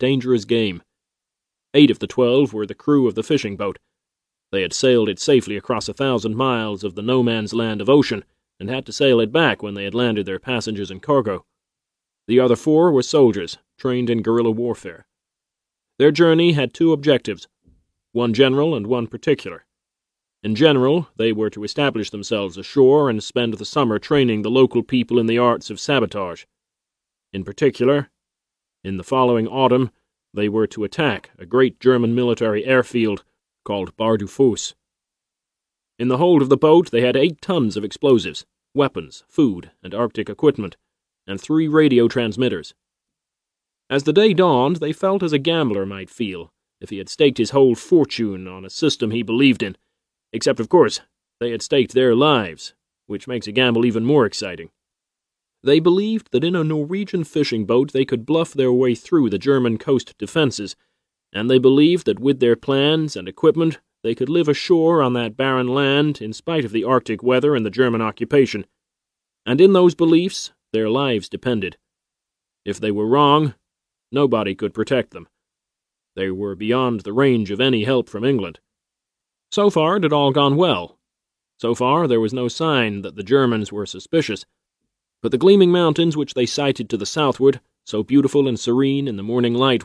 dangerous game. 8 of the 12 were the crew of the fishing boat. They had sailed it safely across 1,000 miles of the no-man's land of ocean, and had to sail it back when they had landed their passengers and cargo. The other 4 were soldiers, trained in guerrilla warfare. Their journey had 2 objectives, one general and one particular. In general, they were to establish themselves ashore and spend the summer training the local people in the arts of sabotage. In particular, in the following autumn, they were to attack a great German military airfield called Bar du Fos. In the hold of the boat they had 8 tons of explosives, weapons, food, and Arctic equipment, and 3 radio transmitters. As the day dawned, they felt as a gambler might feel if he had staked his whole fortune on a system he believed in, except, of course, they had staked their lives, which makes a gamble even more exciting. They believed that in a Norwegian fishing boat they could bluff their way through the German coast defenses, and they believed that with their plans and equipment they could live ashore on that barren land in spite of the Arctic weather and the German occupation. And in those beliefs their lives depended. If they were wrong, nobody could protect them. They were beyond the range of any help from England. So far it had all gone well. So far there was no sign that the Germans were suspicious. But the gleaming mountains which they sighted to the southward, so beautiful and serene in the morning light,